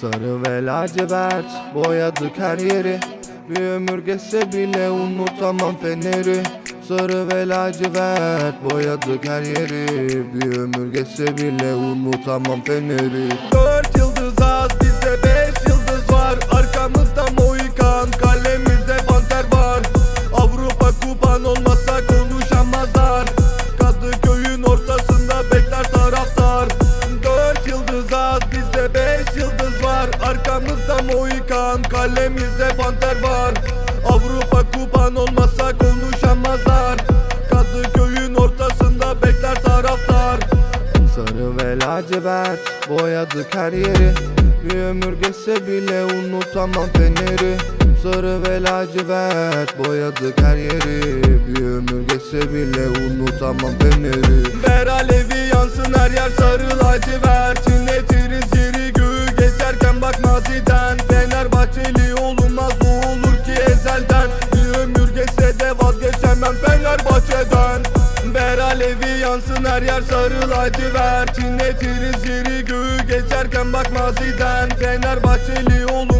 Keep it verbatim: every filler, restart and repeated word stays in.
Sarı ve lacivert boyadık her yeri. Bir ömür geçse bile unutamam feneri. Sarı ve lacivert boyadık her yeri. Bir ömür geçse bile unutamam feneri. Dört yıldız az, bizde beş yıldız var. Arkamızda Mohikan, kalemizde panter var. Avrupa kupan olmasa konuşamazlar. Kadıköy'ün ortasında bekler taraftar. Dört yıldız az, bizde beş yıldız var. Arkamızda Mohikan, kalemizde panter var. Avrupa kupan olmasa konuşamazlar. Kadıköy'ün ortasında bekler taraftar. Sarı ve lacivert boyadık her yeri. Bir ömür geçse bile unutamam feneri. Sarı ve lacivert boyadık her yeri. Bir ömür geçse bile unutamam feneri. Ver alevi yansın her yer sarı lacivert. İnletiriz yeri göğü geçerken bak maziden. Fenerbahçeli olunmaz, o olur ki ezelden. Bir ömür geçse de vazgeçemem Fenerbahçe'den. Ver alevi yansın her yer sarı lacivert. İnletiriz yeri göğü geçerken bak maziden. Fenerbahçeli olur